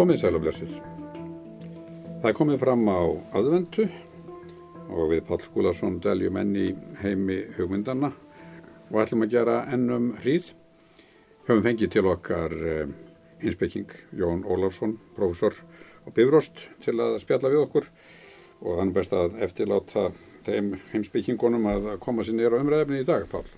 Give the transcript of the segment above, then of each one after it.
Komið sæl og blessuð. Það komið fram á aðventu og við Páll Skúlason deljum enn í heimi hugmyndanna og ætlum að gera ennum hríð. Höfum fengið til okkar heimspeking Jón Ólafsson, prófessor á Bifröst til að spjalla við okkur og hann best að eftirláta þeim heimspekingunum að koma sér niður á umræðefni í dag, Páll.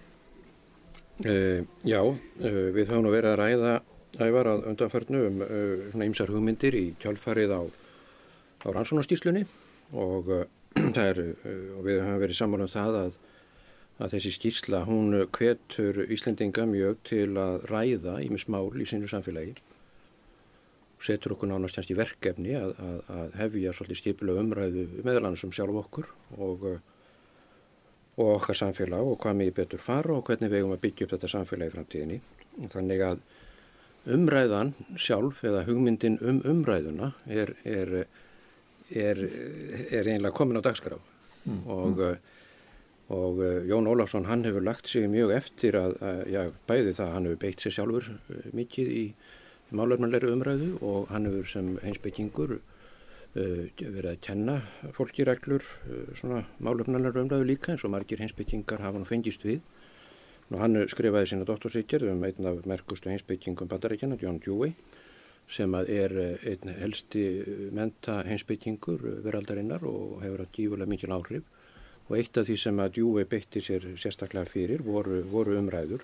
Við höfum nú verið að ræða Ævar að undanförnu svona ýmsar hugmyndir í kjölfarið á rannsóknarskýrslunni og og við höfum verið sammála um það að þessi skýrsla hún hvetur Íslendinga mjög til að ræða ýmis mál í sínu samfélagi og setur okkur nánast í verkefni að hefja svolítið skipulega umræðu meðal annars sjálf okkur og okkar samfélag og hvað megi betur fara og hvernig við eigum að byggja upp þetta samfélag í framtíðinni. Þannig að umræðan sjálf eða hugmyndin umræðuna er eiginlega komin á dagskrá og Jón Ólafsson hann hefur lagt sig mjög eftir að bæði það hann hefur beitt sig sjálfur mikið í málefnalegri umræðu og hann hefur sem heimspekingur verið að kenna fólki reglur svona málefnalegri umræðu líka eins og margir heimspekingar hafa nú fengist við. Hann skrifaði sína doktorsritgerð einn af merkustu heimspekingum Bandaríkjanna, John Dewey, sem er einn helsti mennta heimspekingur veraldarinnar og hefur haft gífurlega mikil áhrif. Og eitt af því sem að Dewey beitti sér sérstaklega fyrir voru umræður,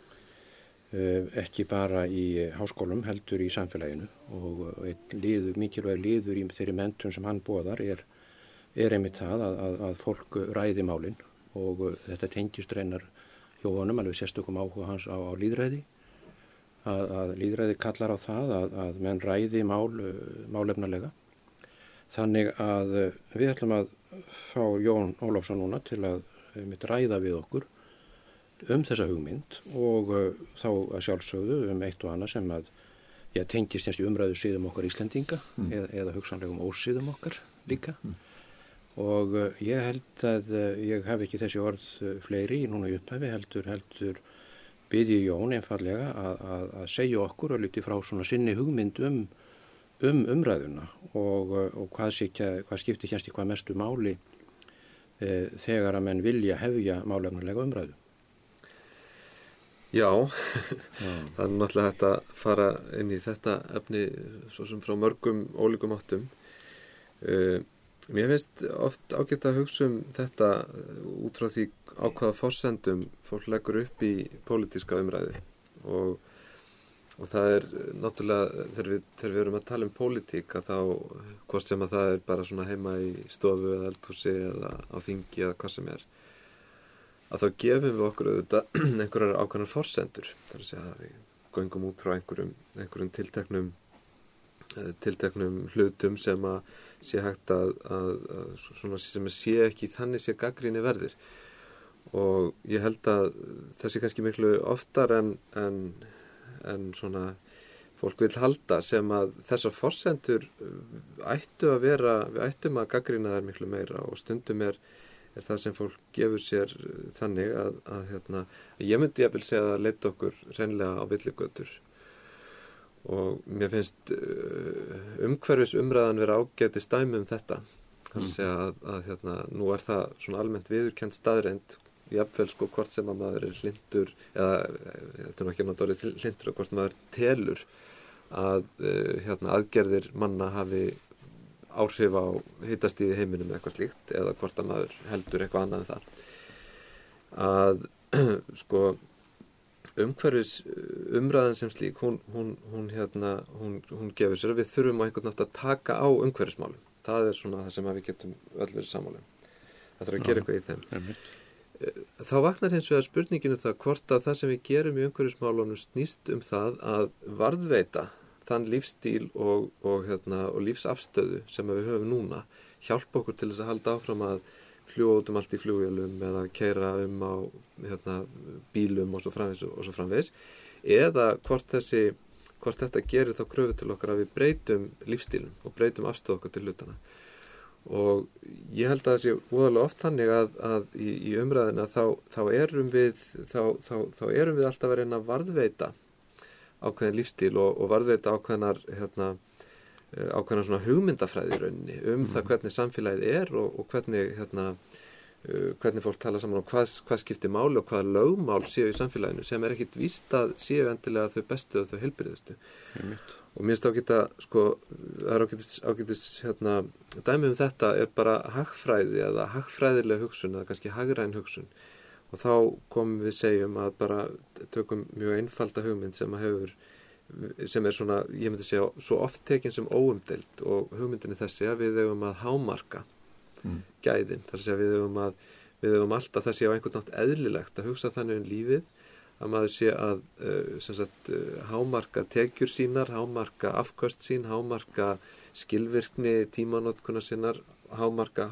ekki bara í háskólum heldur í samfélaginu og einn mikilvæg liður í þeirri menntun sem hann boðar er einmitt það að fólk ræði málin og þetta tengist reynar hjá honum alveg sérstökum áhuga hans á lýðræði að lýðræði kallar á það að menn ræði málefnalega. Þannig að við ætlum að fá Jón Ólafsson núna til að ræða við okkur þessa hugmynd og þá að sjálfsögðu eitt og annað sem að tengist í umræðu síðum okkar Íslendinga eða hugsanlegum ósíðum okkar líka. Og ég held að ég hef ekki þessi orð fleiri núna í upphafi heldur biðji Jón einfallega að segja okkur og líti frá svona sinni hugmynd umræðuna og hvað skiptir kannski hvað mestu máli þegar að menn vilja hefja málefnalega umræðu. Já, það er náttúrulega hægt að fara inn í þetta efni svo sem frá mörgum ólíkum áttum. Mér finnst oft ágætt að hugsa þetta út frá því á hvaða forsendum fólk leggur upp í pólitíska umræðu og það er náttúrulega þegar við erum að tala pólitík að þá hvort sem að það er bara svona heima í stofu eða eldhúsi eða á þingi eða hvað sem er að þá gefum við okkur auðvitað einhverjar ákveðnar forsendur þar að segja að við göngum út frá einhverjum tilteknum hlutum sem að sé hægt að svona sem að sé ekki þannig sé gagnrýni verðir og ég held að þessi kannski miklu oftar en svona fólk vill halda sem að þessar forsendur ættu að vera, við ættum að gagnrýna þær miklu meira og stundum er það sem fólk gefur sér þannig að ég myndi jafnvel segja að leita okkur hreinlega á villigötur og mér finnst umhverfis umræðan vera ágætis dæmi þetta þannig að segja að nú er það svona almennt viðurkennd staðreynd jafnvel sko hvort sem að maður er hlindur eða þetta er nú ekki nátt orðið hlindur og hvort maður telur að aðgerðir manna hafi áhrif á hitastigið í heiminum eða eitthvað slíkt eða hvort að maður heldur eitthvað annað en það að sko umhverfis umræðan sem slík hún gefur sér að við þurfum á einhvern nátt að taka á umhverfismálum. Það er svona það sem við getum öll verið sammála. Það þarf að gera eitthvað í þeim. Þá vaknar hins vegar spurninginu það hvort að það sem við gerum í umhverfismálunum snýst það að varðveita þann lífstíl og lífsafstöðu sem við höfum núna hjálpa okkur til þess að halda áfram að fljúga út allt í flugvélum eða keyra á bílum og svo framvegis eða hvort þetta gerir þá kröfu til okkar að við breytum lífstílum og breytum afstöðu okkar til hlutana og ég held að það sé voðalega oft þannig að í umræðina þá erum við alltaf að reyna að varðveita ákveðin lífstíl og varðveita ákveðnar ákveðna svona hugmyndafræði í rauninni það hvernig samfélagið og hvernig hvernig fólk tala saman og hvað skiptir máli og hvaða lögmál séu í samfélaginu sem ekkit víst að séu endilega þau bestu og þau heilbrigðustu. Og mér finnst ágætt að það er ágætis dæmi þetta bara hagfræði eða hagfræðileg hugsun eða kannski hagræn hugsun og þá komum við segjum að bara tökum mjög einfalda hugmynd sem svona, ég myndi segja, svo oft tekin sem óumdeild og hugmyndin þessi að við eigum að hámarka gæðin, þar að segja við eigum alltaf það sé á einhvern nátt eðlilegt að hugsa þannig lífið að maður sé að hámarka tekjur sínar, hámarka afköst sín, hámarka skilvirkni tímanótkuna sínar, hámarka.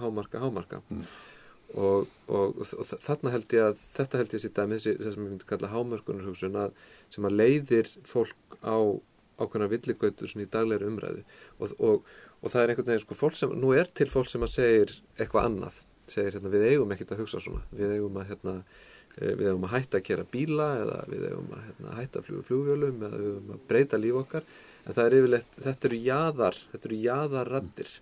Og þarna held ég að þetta held ég sér dæmi þess sem ég myndi kalla hámörkunarhugsun sem að leiðir fólk á ákveðnar villigautur svona í daglegri umræðu og það er einhvern veginn fólk sem, nú til fólk sem að segir eitthvað annað, segir við eigum ekkert að hugsa svona, við eigum að hætta að keyra bíla eða við eigum að hætta að fljúga flugvélum eða við eigum að breyta líf okkar en það yfirleitt, þetta eru jaðarraddir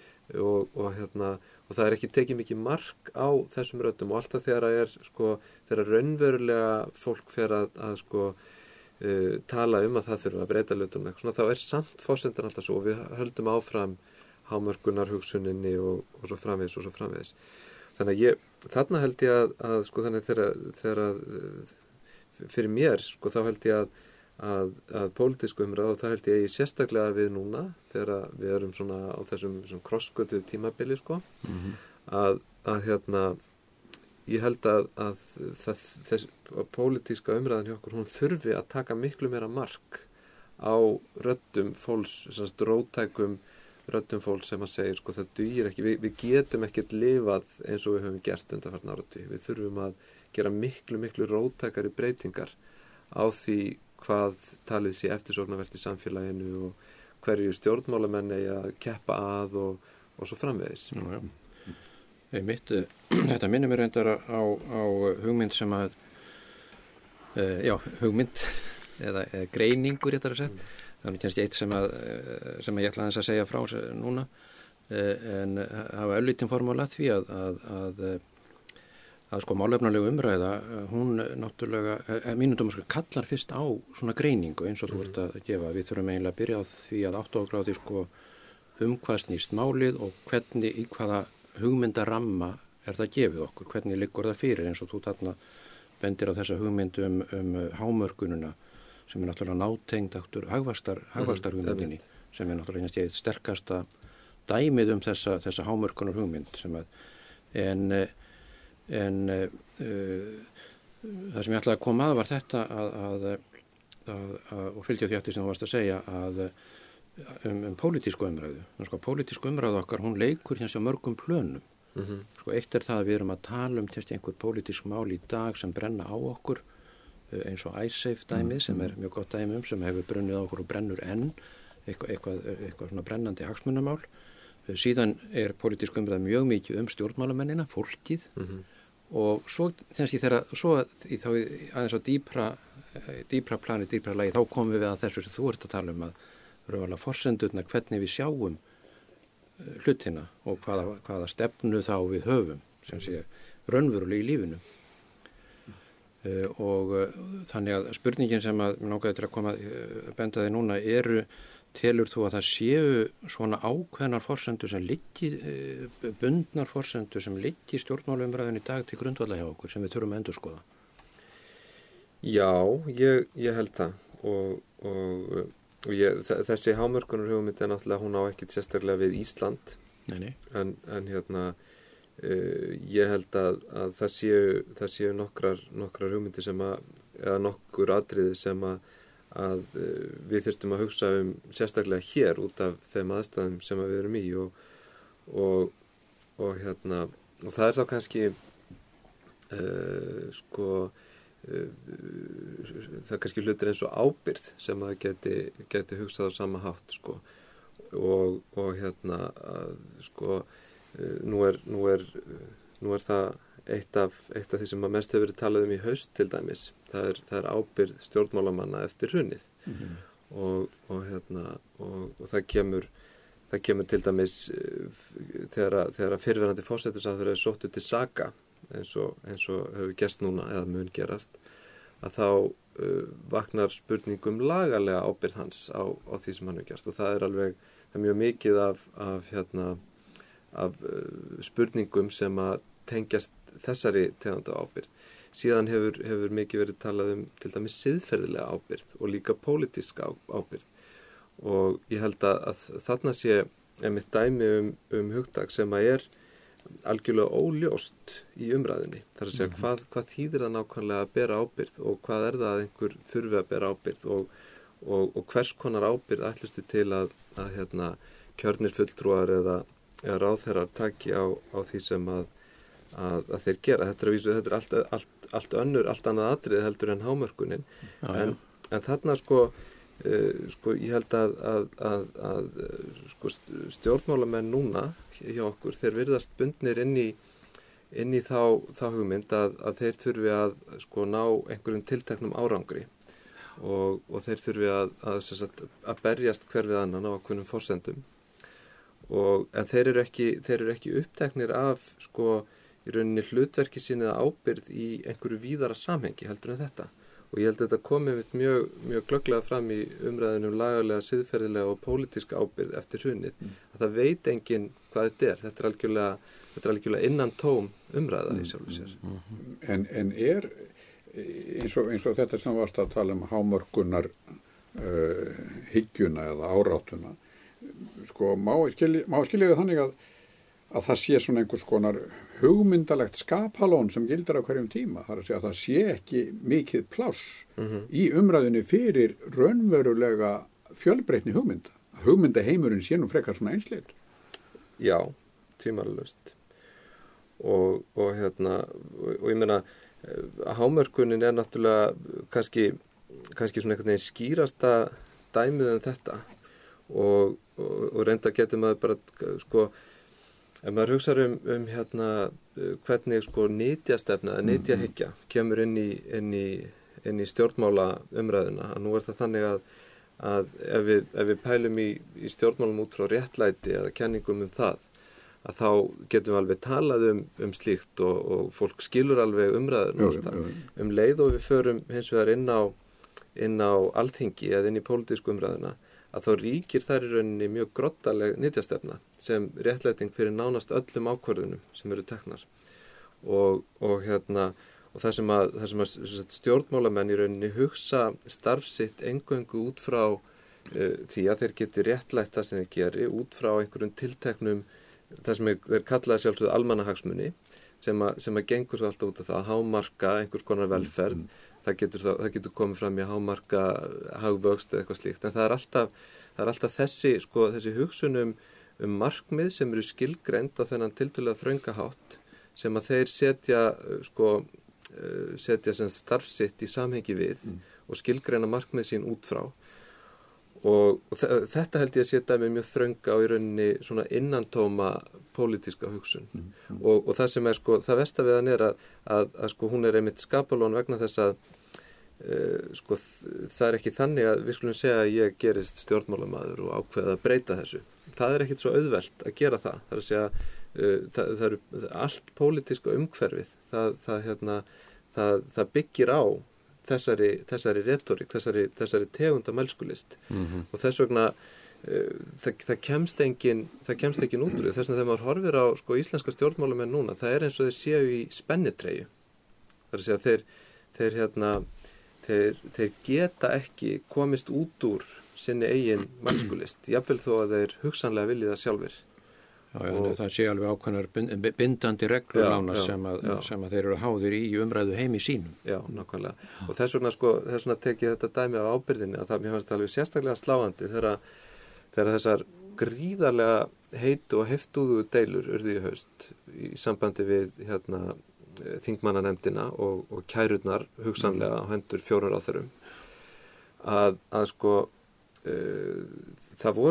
og það ekki tekið mikið mark á þessum röddum og alltaf þegar raunverulega fólk fer að tala að það þurfa að breyta hlutum þá samt forsendan alltaf svo og við höldum áfram hámörkunarhugsuninni og svo framvegis. Þannig að þarna held ég að þannig þegar fyrir mér þá held ég að pólitísku umræðu og það held ég sérstaklega við núna þegar við erum svona á þessum krossgötu tímabili ég held að þess pólitíska umræðan hjá okkur hún þurfi að taka miklu meira mark á röddum fólks, róttækum röddum fólks sem að segir það dugir ekki, við getum ekkert lifað eins og við höfum gert undanfarna áratugi, við þurfum að gera miklu róttækari breytingar á því hvað talið sé eftirsóknarvert í samfélaginu og hverju stjórnmálamenn eigi að keppa að og svo framvegis. Þetta minnir mér reyndar á hugmynd sem að hugmynd eða greiningur réttar að segja. Það er kannski eitt sem ég ætla að segja frá núna en hafa örlítinn formála því að málefnalega umræða hún náttúrulega mínum kallar fyrst á svona greiningu eins og þú ert að gefa. Við þurfum eiginlega að byrja á því að átta okkur á því hvað snýst málið og hvernig í hvaða hugmyndaramma það gefið okkur, hvernig liggur það fyrir eins og þú þarna bendir á þessa hugmyndu hámörkununa sem náttúrulega nátengd hagvaxtarhugmyndinni sem náttúrulega sterkasta dæmið þessa hámörkunar hugmynd sem en það sem ég ætlaði að koma að var þetta og fylgja því eftir sem þú varst að segja að pólitísku umræðu. Pólitísku umræðu okkar, hún leikur á mörgum plönum. Eitt það að við erum að tala einhver pólitísk mál í dag sem brenna á okkur eins og Icesave dæmið sem mjög gott dæmi sem hefur brunnið á okkur og brennur enn eitthvað svona brennandi hagsmunamál. Síðan pólitísk umræða mjög mikið stjórnmálamennina, fólkið og svo þá aðeins á dýpra plani, dýpra lagi, þá komum við að þessu sem þú ert að tala að raunverulega forsendurnar hvernig við sjáum hlutina og hvaða stefnu þá við höfum sem sé raunverulega í lífinu og þannig að spurningin sem að mér langaði til að koma að benda þig núna telur þú að það séu svona ákveðnar forsendur sem bundnar forsendur sem liggi stjórnmálaumræðun í dag til grundvalla hjá okkur sem við þurfum að endurskoða? Já, ég held það og þessi hámörkunar hugmynd náttúrulega hún á ekkert sérstaklega við Ísland. Nei. En ég held að það séu nokkrar hugmyndir eða nokkur atriði sem að við þurftum að hugsa sérstaklega hér út af þeim aðstæðum sem við erum í og það þá kannski það kannski hlutir eins og ábyrgð sem að geti hugsað á sama hátt nú er það eitt af því sem að mest hefur verið talað í haust til dæmis það er ábyrgð stjórnmálamanna eftir hrunið og það það kemur til dæmis þegar fyrrverandi forsætisráðherra sóttu til saka eins og hefur gerst núna eða mun gerast, að þá vaknar spurningum lagalega ábyrgð hans á því sem hann hefur gerst, og það er mjög mikið af spurningum sem að tengjast þessari tegunda ábyrgð. Síðan hefur mikið verið talað til dæmis siðferðilega ábyrgð og líka pólitíska ábyrgð, og ég held að þarna sé einmitt dæmi hugtak sem að er algjörlega óljóst í umræðinni. Það er að segja hvað þýðir það nákvæmlega að bera ábyrgð og hvað er það að einhver þurfi að bera ábyrgð og hvers konar ábyrgð ætlustu til að kjörnir fulltrúar eða ráðherrar taki á því sem að þeir gera. Þetta er allt annað atriði heldur en hámörkunin. En þarna ég held að stjórnmálamenn núna hjá okkur, þeir virðast bundnir inn í þá hugmynd að þeir þurfi að ná einhverjum tilteknum árangri og þeir þurfi að berjast hver við annan á ákveðnum forsendum, en þeir eru ekki uppteknir af í rauninni hlutverki sín eða ábyrgð í einhverju víðara samhengi heldur en þetta. Og ég held að þetta komi mjög glögglega fram í umræðinum lagalega, siðferðilega og pólitíska ábyrgð eftir hrunið. Að það veit enginn hvað þetta er. Þetta er algjörlega innan tóm umræða í sjálfu sér. En er, eins og þetta sem varst að tala hámörkunar hyggjuna eða áráttuna, má skilja þannig að það sé svona einhvers konar hugmyndalegt skaphalón sem gildir á hverjum tíma. Það er að segja að það sé ekki mikið pláss í umræðinni fyrir raunverulega fjölbreytni hugmynda. Hugmyndaheimurinn sé nú frekar svona einsleit. Já, tvímælalaust. Og ég meina, hámörkunin er náttúrulega kannski svona einhvern veginn skýrasta dæmið þetta og reynda getur maður bara ef maður hugsar hvernig nytjastefna eða nytjahyggja kemur inn í stjórnmála umræðuna, að nú er það þannig að ef við pælum í stjórnmálum út frá réttlæti eða kenningum það, að þá getum við alveg talað slíkt og fólk skilur alveg umræðuna leið og við förum hins vegar inn á alþingi eða inn í pólitísku umræðuna, að þá ríkir þær í rauninni mjög grottaleg nytjastefna sem réttlæting fyrir nánast öllum ákvörðunum sem eru teknar. Og það sem að stjórnmálamenn í rauninni hugsa starf sitt eingöngu út frá því að þeir geti réttlætt það sem þeir geri út frá einhverjum tilteknum, það sem þeir kallaði sjálfsögðu almannahagsmuni, sem að gengur svo alltaf út af það að hámarka einhvers konar velferð. Það getur komið fram í hámarka hagvöxt eða eitthvað slíkt, en það er alltaf þessi hugsun markmið sem eru skilgreind á þennan tiltölulega þrönga hátt sem að þeir setja sem starf sitt í samhengi við og skilgreina markmið sín út frá. Og þetta held ég að setja með mjög þrönga og í rauninni svona innantóma pólitíska hugsun. Og það sem það versta við hann er að hún er einmitt skapalón vegna þess að það er ekki þannig að við skulum segja að ég gerist stjórnmálamaður og ákveða að breyta þessu. Það er ekkit svo auðvelt að gera það. Það er að segja það eru allt pólitíska umhverfið. Það byggir á þessari retorík, þessari tegunda mælskulist og þess vegna það kemst engin út úr því. Þess vegna þegar maður horfir á íslenska stjórnmálamenn núna, það er eins og þeir séu í spennitreyju. Það er að segja þeir geta ekki komist út úr sinni eigin mælskulist, jafnvel þó að þeir hugsanlega vilji það sjálfir. Já, það sé alveg ákveðnar bindandi reglur nánast sem að þeir eru háðir í umræðu heimi sínum. Já, nákvæmlega. Og þess vegna tek ég þetta dæmi af ábyrgðinni að mér fannst alveg sérstaklega sláandi þegar þessar gríðarlega heitu og heftúðu deilur urðu í haust í sambandi við þingmannanemndina og kærurnar hugsanlega á hendur 4 ráðherrum það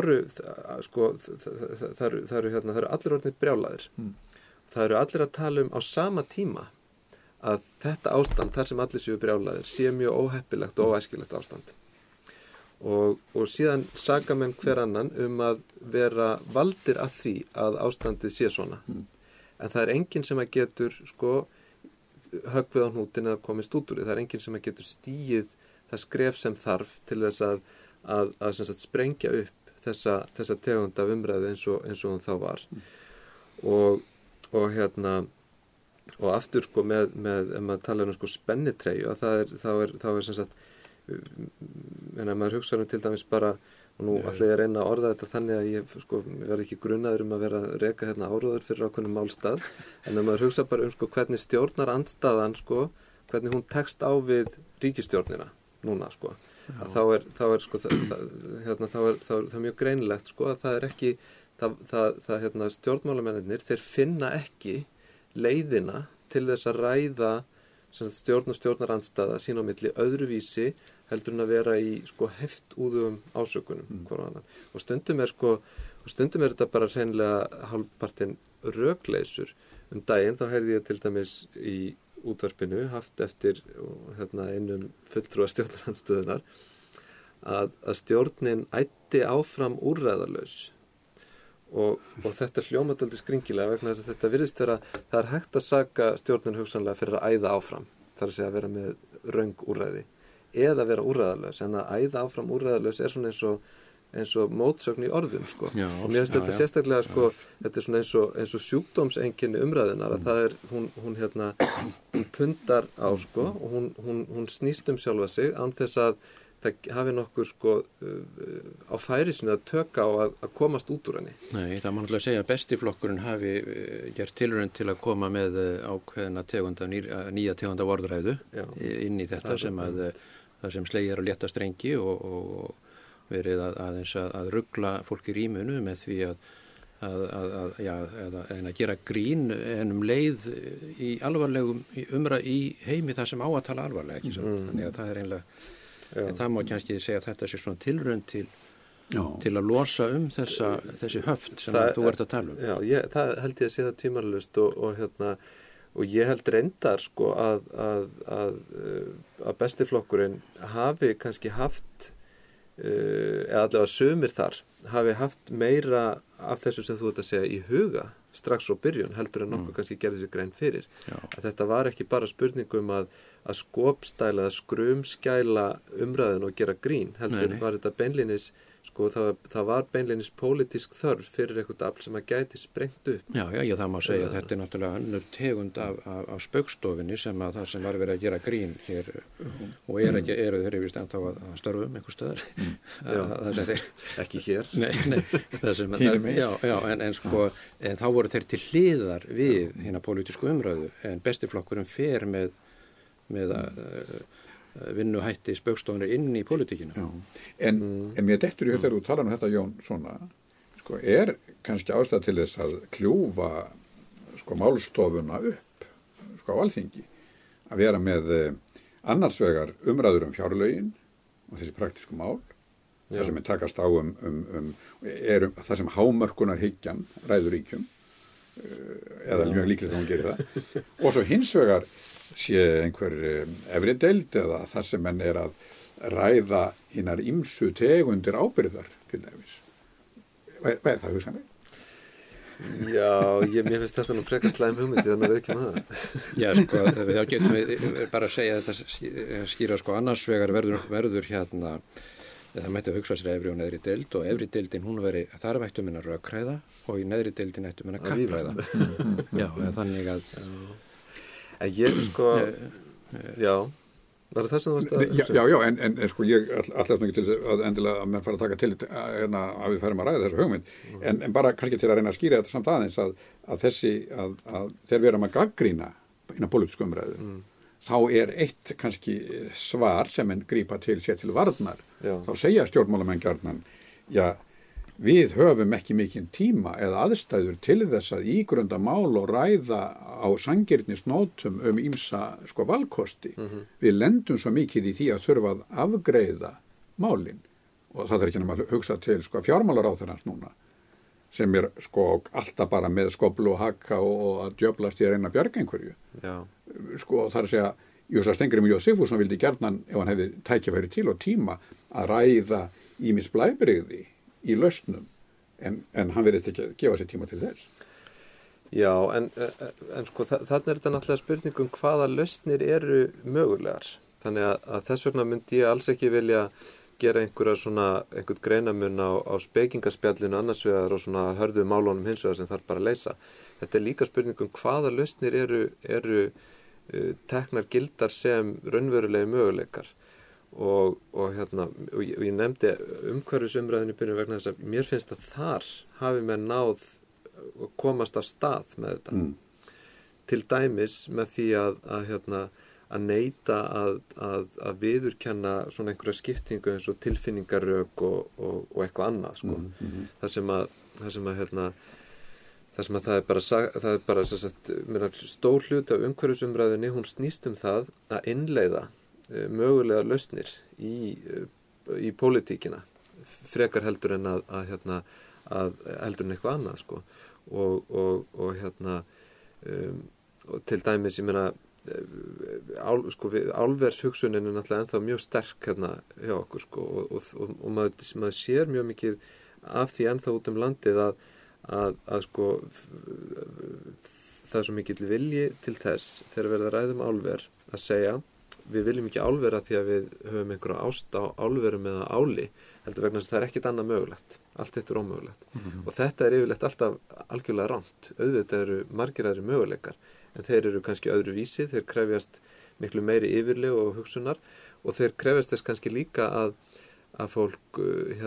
eru allir orðnir brjálaðir. Það eru allir að tala á sama tíma að þetta ástand, þar sem allir séu brjálaðir, sé mjög óheppilegt og óæskilegt ástand. og síðan saka menn hver annan að vera valdir að því að ástandið sé svona. En það enginn sem að getur höggvið á hnútin eða komist út úr því. Það enginn sem að getur stíið það skref sem þarf til þess að sem sagt, sprengja upp þessa tegund af umræðu eins og hún þá var. Og aftur með ef maður tala spennitreyju, þá er sem sagt en að maður hugsa til dæmis bara, og nú ætla ég að reyna að orða þetta þannig að ég verði ekki grunaður að vera að reka hérna áróður fyrir ákveðnum málstað, en að maður hugsa bara hvernig stjórnar andstaðan hvernig hún tekst á við ríkisstjórnina núna þá er mjög greinilegt að það er ekki stjórnmálamennirnir, þeir finna ekki leiðina til þess að ræða stjórn og stjórnarandstaða sín á milli öðruvísi heldur en að vera í heft úðum ásökunum og stundum er þetta bara hreinlega hálfpartinn rökleysur. Daginn þá heyrði ég til dæmis í útvarpinu haft eftir einum fulltrúa stjórnarandstöðunar að stjórnin ætti áfram úrræðalaus og þetta hljómar dálítið skringilega vegna þess að þetta virðist vera, það er hægt að saka stjórnin hugsanlega fyrir að æða áfram, það er að segja að vera með röng úrræði eða vera úrræðalaus, en að æða áfram úrræðalaus er svona eins og mótsögn í orðum Já, og mér finnst þetta sérstaklega þetta er svona eins og sjúkdómseinkenni umræðunar að það er, hún pundar á og hún snýst sjálfa sig án þess að það hafi nokkur á færisinu að tökka á að komast út úr henni. Nei, það má náttúrulega segja að bestiflokkurinn hafi gert tilraun til að koma með ákveðna nýja tegunda orðræðu inn í þetta það sem slegir á létta strengi og verið að rugla fólk í rímunu með því að gera grín en leið í alvarlegum í heimi það sem á að tala alvarlega, ekki sant? Þannig að það er einlega en það má kannski segja að þetta sé svona tilraun til að losa þessi höft sem þú ert að tala um. Já, það held ég að sé það tímarlaust og ég held reyndar að bestiflokkurinn hafi kannski haft eða allavega sumir þar hafi haft meira af þessu sem þú ert að segja í huga strax frá byrjun heldur en nokkuð kannski gerði sér grein fyrir. Að þetta var ekki bara spurningum að skopstæla eða skrumskæla umræðin og gera grín heldur var þetta beinlínis það var beinlínis pólitísk þörf fyrir eitthvað afl sem að gæti sprengt upp. Já, það má segja að þetta er náttúrulega önnur tegund af spaukstofinni sem að það sem var verið að gera grín hér og eru þeir vist ennþá að störfum einhver staðar. Ekki hér. Nei, það sem en þá voru þeir til hliðar við hérna pólitísku umræðu en bestiflokkurinn fer með vinnuhætti spaukstofunir inn í pólitíkina. En mér dettur í þegar þú talar um þetta, Jón, svona, er kannski ástæða til þess að kljúfa málstofuna upp á Alþingi, að vera með annars vegar umræður fjárlögin og þessi praktísku mál, það sem takast á það sem hámörkunarhyggjan ræður ríkjum, eða mjög líklegt að hún gerir það, og svo hins vegar sé einhver efri deild eða það sem menn er að ræða hinar ýmsu tegundir ábyrgðar til dæmis. Hvað er það hugsanlega? Já, mér finnst þetta nú frekar slæm hugmynd, þannig að við ekki með það. Já, þá getum við bara að segja þetta skýra annars vegar verður hérna það mætti hugsa sér efri og neðri deild og efri deildin hún veri þar ættum við að rökræða og í neðri deildin ættum við að kappræða. Já, þannig að ég já, var það sem þú varst að Já, en ég alltaf ekki til að endilega að menn fara að taka til að við færum að ræða þessu hugmynd en bara kannski til að reyna að skýra þetta samt aðeins að þegar við erum að gaggrýna innan pólitísku umræðu þá er eitt kannski svar sem en grípa til sér til varnar þá segja stjórnmálamenn gjarnan við höfum ekki mikinn tíma eða aðstæður til þess að ígrunda mál og ræða á sanngirnisnótum ýmsa valkosti. Við lendum svo mikið í því að þurfa að afgreiða málin og það er ekki nema að hugsa til fjármálaráðherrans núna sem er alltaf bara með skóflu og haka og að djöflast í að reyna að bjarga einhverju. Það er að segja Jósa Steingrímur J. Sigfússon vildi gjarnan ef hann hefði tækifæri til og tíma að ræða ýmis blæbrigði í lausnum en hann verðist ekki að gefa sér tíma til þess. Já, en sko þarna er þetta náttúrulega spurningum hvaða lausnir eru mögulegar. Þannig að þess vegna myndi ég alls ekki vilja gera einhvern greinamun á spekingaspjallinu annars vegar og svona hörðu málunum hins vegar sem þarf bara að leysa. Þetta er líka spurningum hvaða lausnir eru teknar gildar sem raunverulegi möguleikar. Og ég nefndi umhverfisumræðinu byrjun vegna þess að mér finnst að þar hafi menn náð og komast af stað með þetta. Til dæmis með því að neita að viðurkenna svona einhverja skiptingu eins og tilfinningarök og eitthvað annað sko. Það sem að það er bara stór hluti af umhverfisumræðinni, hún snýst það að innleiða mögulega lausnir í pólitíkina frekar heldur en heldur en eitthvað annað sko. Og til dæmis ég meina álvershugsunin er náttúrulega ennþá mjög sterk hjá okkur sko, og maður sér mjög mikið af því ennþá út landið að sko það er svo mikill vilji til þess þegar verið að ræða álver að segja við viljum ekki álvera því að við höfum einhverja ást á álverum eða áli heldur vegna þess að það er ekkit annað mögulegt allt þetta er ómögulegt og þetta er yfirleitt alltaf algjörlega rangt auðvitað eru margir aðrir möguleikar en þeir eru kannski öðru vísi þeir krefjast miklu meiri yfirlegu og hugsunar og þeir krefjast þess kannski líka að fólk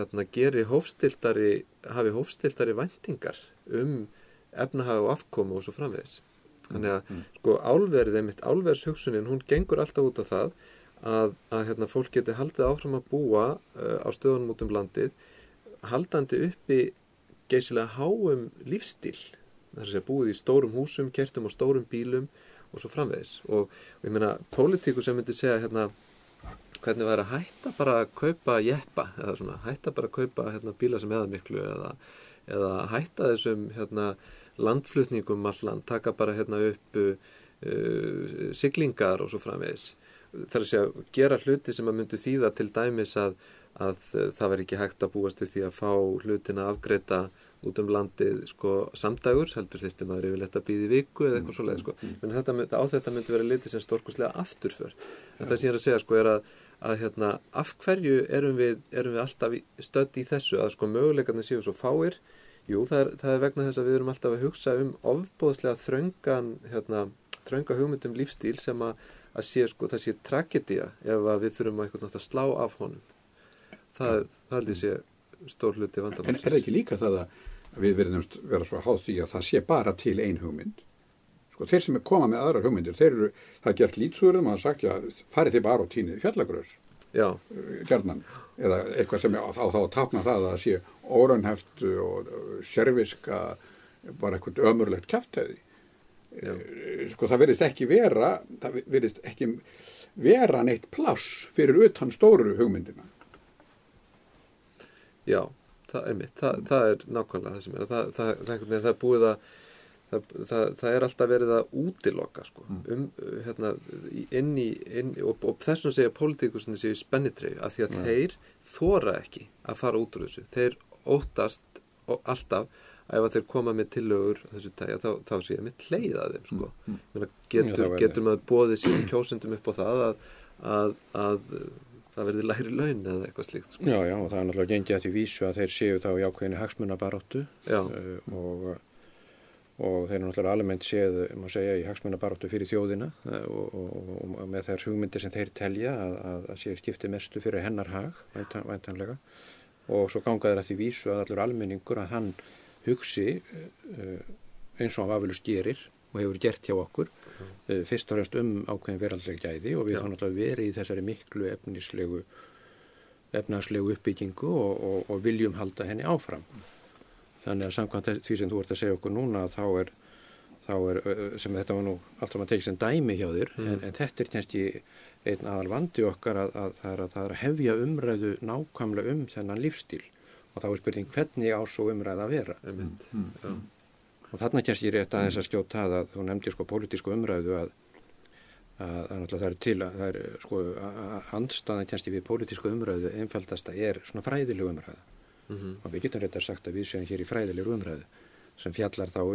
hafi hófstilltari væntingar efnahag og afkomu og svo framvegis. Þannig að sko álvershugsunin, hún gengur alltaf út af það að fólk geti haldið áfram að búa á stöðunum út landið, haldandi uppi geysilega háum lífstíl. Það er að segja búið í stórum húsum, kertum og stórum bílum og svo framvegis. Og ég meina, pólitíkur sem myndi segja hvernig væri að hætta bara að kaupa jeppa eða svona, hætta bara að kaupa bíla sem eða miklu eða hætta þessum landflutningum allan, taka bara upp siglingar og svo framvegis. Það er að segja, gera hluti sem að myndu þýða til dæmis að það væri ekki hægt að búast við því að fá hlutina afgreita út landið sko samdægur, heldur þyrfti maður yfirleitt að bíða í viku eða eitthvað svoleið sko. Men þetta myndi vera litið sem stórkostlega afturför. En það sem ég er að segja sko er að af hverju erum við alltaf stödd í þessu að sko möguleikarnir séu svo fáir. Jú, það er vegna þess að við erum alltaf að hugsa ofboðslega þrönga hugmyndum lífstíl sem að sé sko, það sé tragedía ef að við þurfum að eitthvað nátt að slá af honum. Það held ég sé stór hluti vandamálsins. En er það ekki líka það að við verðum vera svo háð því að það sé bara til ein hugmynd? Sko þeir sem koma með aðrar hugmyndir, það er gert lýtsúrum að sagt að farið þið bara á tíni fjallagrös. Já. Gjarnan, eða eitthvað sem á þá tákna það að það sé óraunhæft og sérviska bara eitthvað ömurlegt kjaftæði. Sko það virðist ekki vera neitt pláss fyrir utan stóru hugmyndina. Já, það er mitt. Það er nákvæmlega það sem það er búið að það er alltaf verið að útiloka sko, og þess vegna segja pólitíkusnir séu spennitreyju af því að þeir þora ekki að fara út úr þessu. Þeir óttast alltaf að ef þeir koma með tillögur þessu tæja þá séu með hleiða þeim sko. Getur maður boðið sér kjósendum upp á það að það verði lægri laun eða eitthvað slíkt sko. Já, og það er náttúrulega gengið að því vísu að þeir séu þá í ákveðinni hagsmunabaráttu og þeir eru náttúrulega almennt séð, má segja, í hagsmunabaráttu fyrir þjóðina og með þær hugmyndir sem þeir telja að séu skipti mestu fyrir hennar hag, væntanlega. Og svo ganga þeir að því vísu að allur almenningur að hann hugsi eins og hann vafalust gerir og hefur gert hjá okkur, fyrst og fremst ákveðin veraldleg gæði og við þá náttúrulega verið í þessari miklu efnahagslegu uppbyggingu og viljum halda henni áfram. Þannig að samkvæmt því sem þú ert að segja okkur núna þá er sem þetta var nú allt saman tekið sem dæmi hjá þér en þetta er kannski einn aðal vandi okkar að það er að hefja umræðu nákvæmlega þennan lífstíl og þá er spurning hvernig á svo umræða að vera. Og þarna kannski rétt að þess að skjóta að þú nefndir sko pólitísku umræðu náttúrulega það er til að það er sko andstaðan kannski við pólitísku umræðu einfaldasta er svona fræðileg umræða og við getum reyndar sagt að við séum hér í fræðileg umræðu sem fjallar þá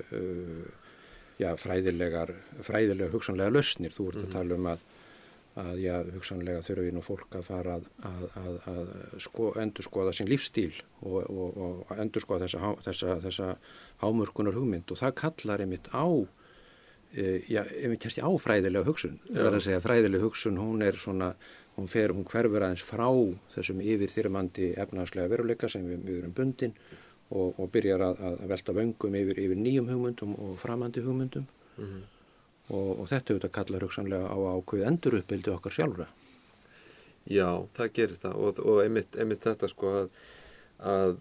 fræðilegar hugsanlega lausnir. Þú ert að tala um að hugsanlega þurfi nú fólk að fara að endurskoða sinn lífsstíl og endurskoða þessa hámörkunar hugmynd og það kallar einmitt á kannski á fræðilega hugsun. Það er að segja fræðileg hugsun, hún hverfur aðeins frá þessum yfirþyrmandi efnahagslega veruleika sem við erum bundin og byrjar að velta vöngum yfir nýjum hugmyndum og framandi hugmyndum og þetta auðvitað kallar hugsanlega á ákveðið enduruppbyldi okkar sjálfra. Já, það gerir það og einmitt þetta sko að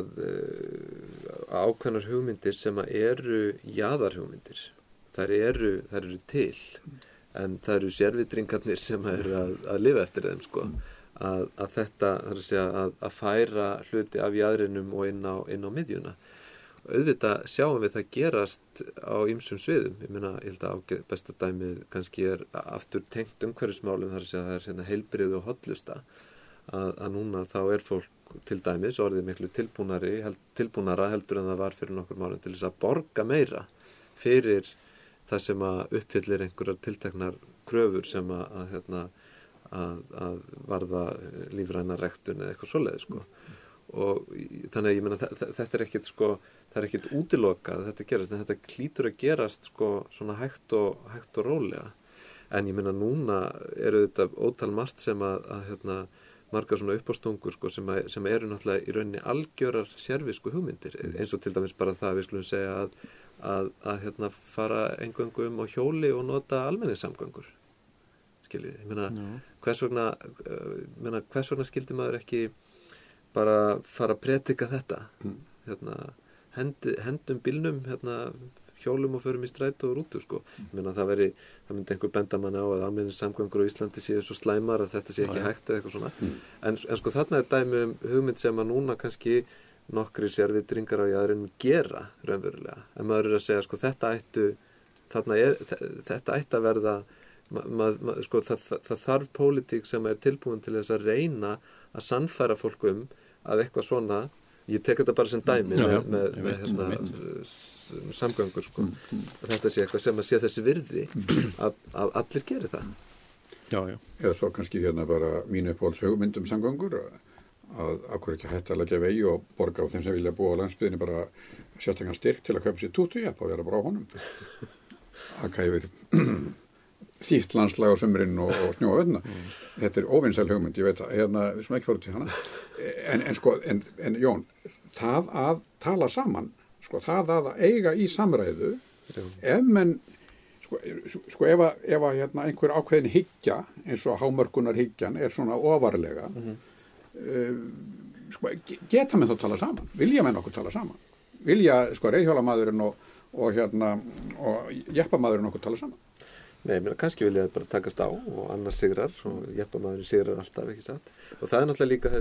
ákveðnar hugmyndir sem eru jaðarhugmyndir þær eru til en það eru sérvitringarnir sem eru að lifa eftir þeim sko að þetta þarf að segja að færa hluti af jaðrinum og inn á miðjuna. Auðvitað sjáum við það gerast á ýmsum sviðum. Ég held að besta dæmið kannski er aftur tengt umhverfismálum, þar að segja það er hérna heilbrigði og hollusta að núna þá er fólk til dæmis orðið miklu tilbúnara heldur en það var fyrir nokkur mánuðum til þess að borga meira fyrir það sem að uppfyllir einhverjar tilteknar kröfur sem að varða lífræna ræktun eða eitthvað svoleiðis sko. Og þannig að þetta er ekkert sko, það er ekkert útilokað þetta gerast, en þetta hlýtur að gerast sko svona hægt og rólega. En núna eru þetta ótal margt sem að margar svona uppástungur sko sem eru náttúrulega í rauninni algjörar sérvisku hugmyndir, eins og til dæmis bara það við skulum segja að fara eingöngu á hjóli og nota almenningssamgöngur. Skiljið, hvers vegna skildi maður ekki bara fara að predika þetta hendum bílnum hjólum og förum í strætó og rútu sko. Það myndi einhver benda manni á að almenningssamgöngur á Íslandi séu svo slæmar að þetta sé ekki hægt eða eitthvað svona en sko þarna er dæmi hugmynd sem að núna kannski nokkri sérvitringar á jaðrinum gera raunverulega, en maður er að segja sko þetta ætti að verða sko, það þarf pólitík sem er tilbúin til þess að reyna að sannfæra fólk að eitthvað svona, ég tek þetta bara sem dæmi með samgöngur sko, að þetta sé eitthvað sem að sé þessi virði að allir geri það. Já. Eða svo kannski bara mínu uppáhaldshugmynd samgöngur að hverju ekki hægt að leggja vegi og borga á þeim sem vilja búa á landsbyggðinni bara sérstakann styrk til að kaupa sér tútujapp og vera bara á honum. Aka yfir þýft landslag á sumrin og snjóa veðna. Þetta er óvinsæl hugmynd, ég veit að við sem ekki fórum til hana. En Jón, það að tala saman, sko, það að eiga í samræðu, ef menn, sko ef einhver ákveðin hyggja, eins og hámörkunar hyggjan er svona ofarlega, sko, geta menn þá tala saman? Vilja menn okkur tala saman? Vilja, sko, reiðhjólamadurinn og jeppamaðurinn okkur tala saman? Nei, kannski vilja bara takast á og annars sigrar og jeppamaðurinn sigrar alltaf, ekki satt. Og það er náttúrulega líka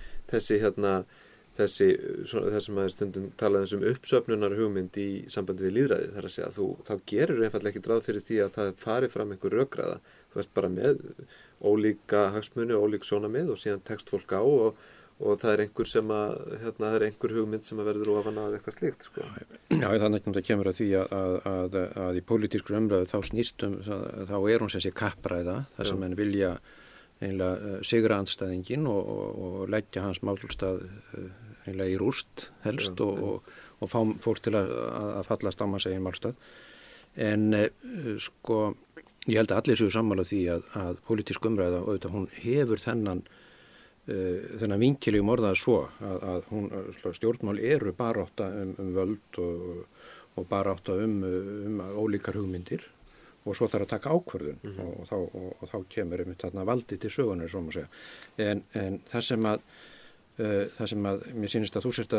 þessi það sem að stundum talaði um uppsöfnunar hugmynd í sambandi við lýðræði, þar að segja að þá gerir einfaldlega ekki ráð fyrir því að það fari fram einhver rökræða. Þú ert bara með ólíka hagsmuni og ólík sjónarmið og síðan tekst fólk á og það er einhver sem það er einhver hugmynd sem verður ofan að eitthvað slíkt sko. Já, þannig að það kemur að því að í pólitískur umræðu þá snýstum, þá er hún sem sé kappræða, þar sem menn vilja einlega sigra andstæðingin og leggja hans málstað einlega í rúst helst og fá fólk til að fallast á manns eigin málstað. En sko, ég held að allir séu sammála því að pólitísk umræða, auðvitað, hún hefur þennan vinkilegum orðað svo að hún, stjórnmál eru barátta völd og barátta ólíkar hugmyndir og svo þarf að taka ákvörðun og þá kemur einmitt þarna valdi til sögunar, svo má segja. En það sem að mér sýnist að þú sért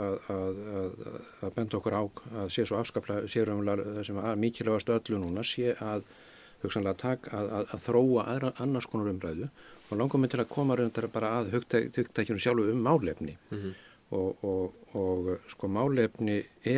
að benda okkur á að sé svo afskaplega sérumlega það sem að mikilvægast öllu núna sé að hugsanlega að þróa annars konar umræðu og langar mig til að koma reyndar bara að hugtækjunum sjálfu málefni og sko málefni er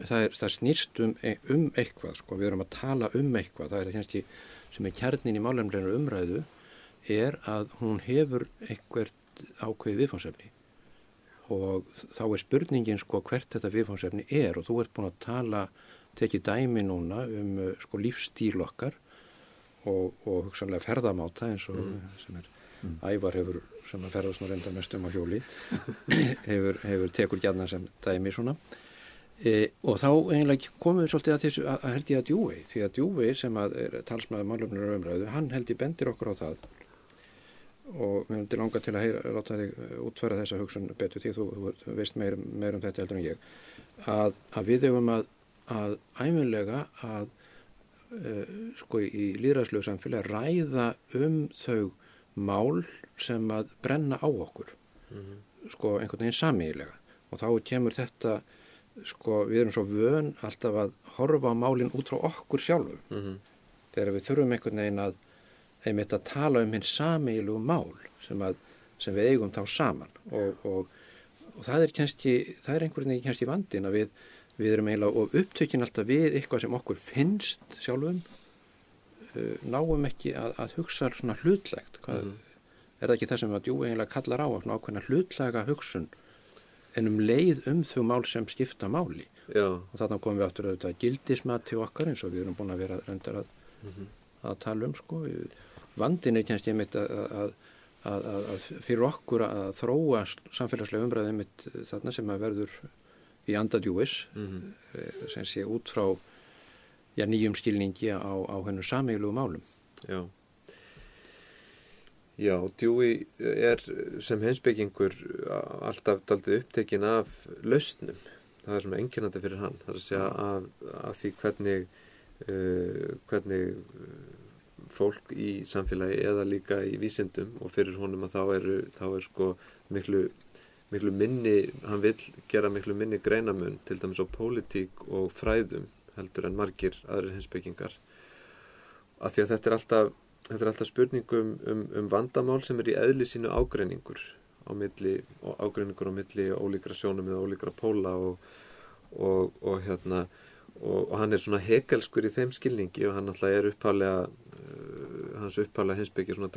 það snýst eitthvað, sko, við erum að tala eitthvað, það kannski sem kjarnin í málefnilegri umræðu að hún hefur eitthvað ákveðið viðfangsefni og þá spurningin, sko, hvert þetta viðfangsefni og þú ert búin að tekið dæmi núna sko, lífstíl okkar og hugsanlega ferðamáta eins og sem Ævar hefur, sem að ferðast nú reyndar mestum á hjóli hefur tekur gjarnan sem dæmi svona og þá eiginlega komum við svolítið að þessu að held ég að Dewey, því að Dewey sem er talsmaður málefnilegrar umræðu, hann held ég bendir okkur á það og mér myndi langa til að láta þig útfæra þessa hugsun betur því þú veist meir þetta heldur en ég að við eigum að ævinlega að sko í lýðræðislegu samfélagi ræða þau mál sem að brenna á okkur sko einhvern veginn sameiginlega og þá kemur þetta sko við erum svo vön alltaf að horfa á málin út frá okkur sjálfum þegar við þurfum einhvern veginn að einmitt að tala hinn sameiginlegu mál sem við eigum þá saman og það er einhvern veginn kannski vandinn að við erum eiginlega og upptökin alltaf við eitthvað sem okkur finnst sjálfum náum ekki að hugsa svona hlutlegt er það ekki það sem að Dewey eiginlega kallar á svona ákveðna hlutlega hugsun en leið þau mál sem skipta máli og þarna komum við aftur að gildismat til okkar eins og við erum búin að vera reyndar að tala sko vandinn kannski einmitt að fyrir okkur að þróa samfélagslega umræðu einmitt þarna sem að verður í anda Deweys sem sé út frá nýjum skilningi á hennu sameiginlegu málum. Já, Dewey sem heimspekingur alltaf dálítið upptekinn af lausnum. Það svona einkennandi fyrir hann. Það að segja af því hvernig fólk í samfélagi eða líka í vísindum og fyrir honum að þá er sko miklu minni, hann vill gera miklu minni greinamun til dæmis á pólitík og fræðum heldur en margir aðrir heimspekingar af því að þetta er alltaf spurningum vandamál sem í eðli sínu ágreiningur á milli ólíkra sjónum eða ólíkra póla og hann er svona hegelskur í þeim skilningi og hann alltaf hans upphaflega heimspeki svona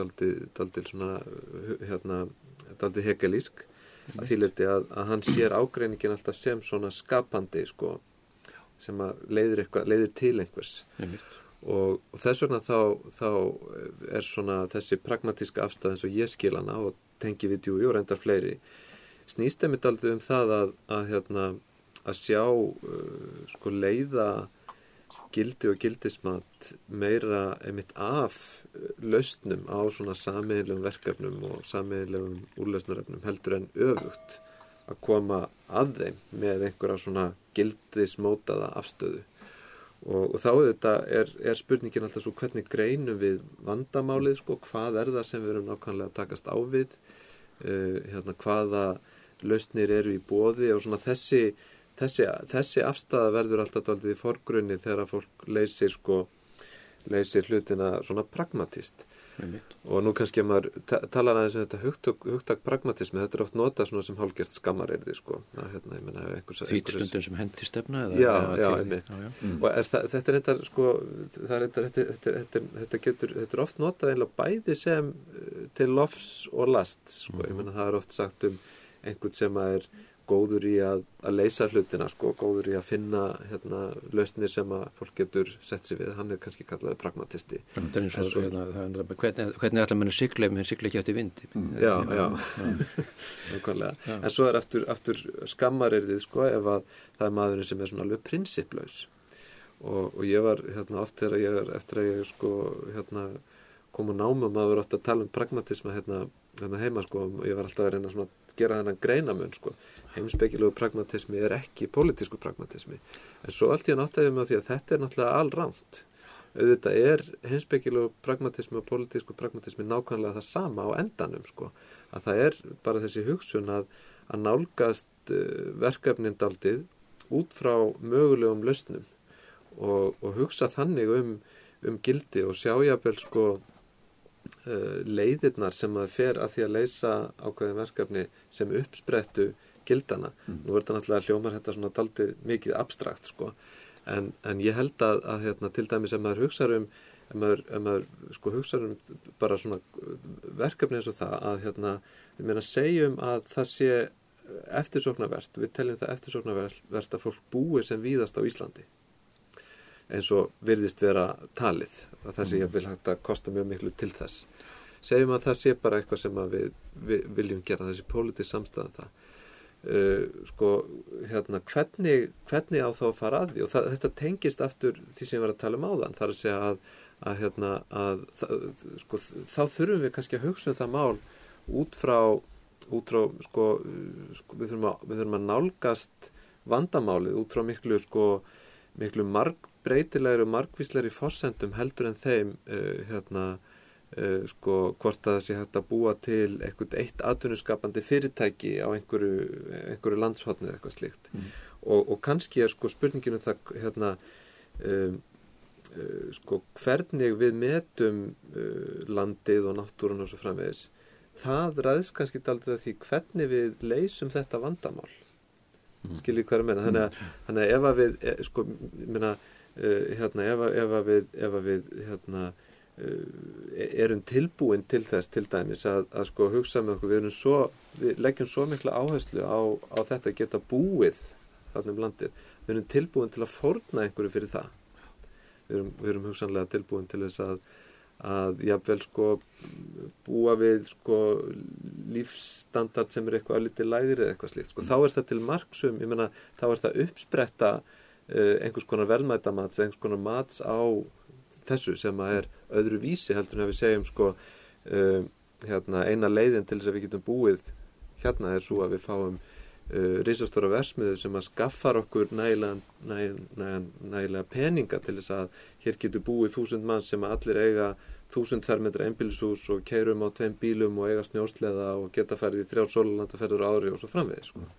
dálítið hegelísk að því leyti að hann sér ágreiningin alltaf sem svona skapandi sko sem að leiðir til einhvers og þess vegna þá er svona þessi pragmatíska afstæð eins og ég skil hana og tengi við Dewey og reyndar fleiri snýst einmitt aldrei það að sjá sko leiða gildi og gildismat meira einmitt af lausnum á svona sameiginlegum verkefnum og sameiginlegum úrlausnarefnum heldur en öfugt að koma að þeim með einhverja svona gildismótaða afstöðu og þá þetta er spurningin alltaf svo hvernig greinum við vandamálið sko, hvað það sem við erum nákvæmlega að takast á við hvaða lausnir eru í boði og svona þessi afstæða verður alltaf dálítið í forgrunni þegar fólk leysir hlutina svona pragmatist og nú kannski maður talar aðeins þetta hugtak pragmatismi, þetta oft notað svona sem hálfgert skammaryrði sko Hvítstundum sem hendistefna já, einmitt og þetta er þetta sko þetta er oft notað eiginlega bæði sem til lofs og lasts sko, ég meina það oft sagt einhvern sem er góður í að leysa hlutina sko, góður í að finna lausnir sem að fólk getur sett sig við, hann er kannski kallaði pragmatisti. Það er eins og hvernig ætla mann að sigla ef mann sigla ekki eftir vindi. Já. Nákvæmlega. En svo er aftur skammaryrðið sko ef að það er maðurinn sem er svona alveg prinsipplaus. Og ég var oft eftir að ég sko kom á náma maður oft að tala pragmatisma heima sko og ég var alltaf að reyna svona gera þennan greinamun sko. Heimspekilegu pragmatismi er ekki pólitísku pragmatismi. En svo allt í hann áttaði mig á því að þetta er náttúrulega alrangt. Auðvitað er heimspekilegu pragmatismi og pólitísku pragmatismi nákvæmlega það sama á endanum sko. Að það er bara þessi hugsun að nálgast verkefnin dálítið út frá mögulegum lausnum og hugsa þannig gildi og sjá jafnvel sko leiðirnar sem að fer að því að leysa ákveðin verkefni sem uppsprettu gildana. Nú er þetta náttúrulega hljómar þetta svona daldið mikið abstrakt sko, en ég held að hérna, til dæmis ef maður hugsar um bara svona verkefni eins og það að hérna, við meina segjum að það sé eftirsóknarvert, við teljum það eftirsóknarvert að fólk búi sem víðast á Íslandi eins og virðist vera talið að það sé ég vil hægt að kosta mjög miklu til þess. Segjum að það sé bara eitthvað sem að við viljum gera, þessi pólitísk samstæða það. Sko, hérna, hvernig á þá að fara að því og þetta tengist aftur því sem ég var að tala um áðan, þar að segja sko, þá þurfum við kannski að hugsa um það mál út frá sko, við þurfum að nálgast vandamálið út frá miklu margbreytilegri og margvíslegri forsendum heldur en þeim sko, hvort að það sé hægt að búa til eitt atvinnuskapandi fyrirtæki á einhverju landshorni eða eitthvað slíkt og kannski sko spurningin það hérna sko hvernig við metum landið og náttúrun og svo framvegis, það ræðst kannski dálítið að því hvernig við leysum þetta vandamál skiljið hvað ég meina þannig að ef að við sko meina hérna ef að við hérna erum tilbúin til þess til dæmis að sko hugsa með okkur við leggjum svo mikla áherslu á þetta að geta búið þarna landið, við erum tilbúin til að fórna einhverju fyrir það við erum hugsanlega tilbúin til þess að jafnvel sko búa við sko lífsstandard sem eitthvað lítið lægri eða eitthvað slíkt, sko þá það til marksum, ég meina þá það uppspretta einhvers konar verðmætamats, einhvers konar mats á þessu sem að öðru vísi heldur en að við segjum sko hérna eina leiðin til þess að við getum búið hérna svo að við fáum risastóra versmiðu sem að skaffar okkur nægilega peninga til þess að hér getur búið 1000 manns sem að allir eiga 1000 fermetra einbýlishús og keyrum á 2 bílum og eiga snjósleða og geta farið í 3 sólarlandaferðir á ári og svo framvegis sko.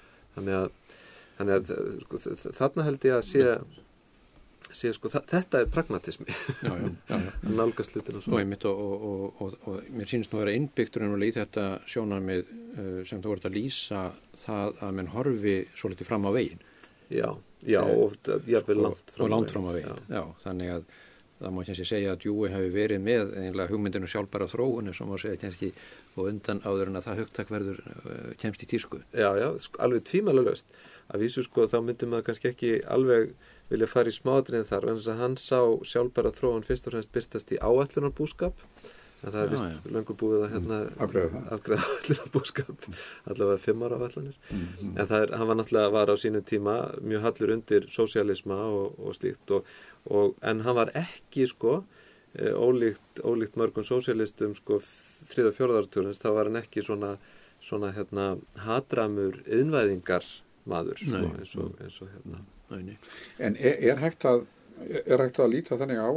Þannig að sko, þarna held ég að sé sko, þetta pragmatismi að nálgast hlutina svo. Og mér sýnist nú að vera innbyggtur en í þetta sjónarmið sem þú voru að lýsa það að menn horfi svo litið fram á veginn. Já, og jafnvel langt fram á veginn. Já, þannig að það má kannski segja að Dewey hefði verið með einlega hugmyndinu sjálfbæra þróun sem má segja kemst í og undan áður en að það hugtak verður kemst í tísku. Já, alveg tvímælalaust. Að vísu sko þá myndum maður kannski ekki alveg vilja fara í smáatriðin þar en þess að hann sá sjálfbæra þróun fyrst og fremst birtast í áætlunarbúskap en það vist löngu búið að afgreiða áætlunarbúskap allavega 5 ára áætlunir en hann var náttúrulega á sínum tíma mjög hallur undir sósíalisma og slíkt en hann var ekki sko ólíkt mörgum sósíalistum sko 3. og 4. áratugurins þá var hann ekki svona hatramur iðnvæðingar maður sko, eins og hérna. En er hægt að líta þannig á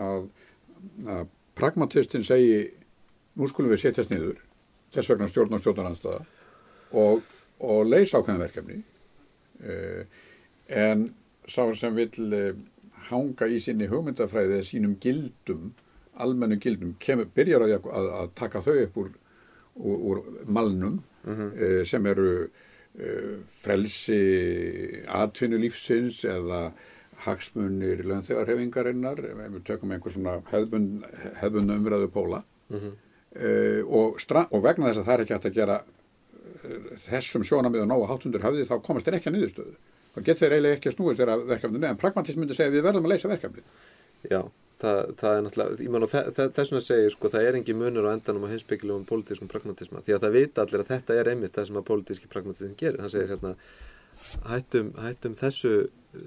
að pragmatistinn segi nú skulum við setjast niður þess vegna stjórn og stjórnarandstaða og leysa ákveðin verkefni en sá sem vill hanga í sinni hugmyndafræði sínum gildum, almennum gildum byrjar að taka þau upp úr malnum sem eru frelsi atvinnulífsins eða hagsmunir launþegahreyfingarinnar, við tökum einhver svona hefðbundna umræðu póla og vegna þess að það er ekki hægt að gera þessum sjónarmiðum nógu hátt undir höfði þá komast þeir ekki að niðurstöðu. Þá getur þeir eiginlega ekki að snúið þeirra verkefninu en pragmatism myndi segja að við verðum að leysa verkefnið. Já, það er náttúrulega, ég man og þess vegna segir sko það er engin munur á endanum á heimspekilegum pólitískum pragmatisma því að það vita allir að þetta er einmitt það sem að pólitíski pragmatism gerir. Hann segir hérna hættum þessu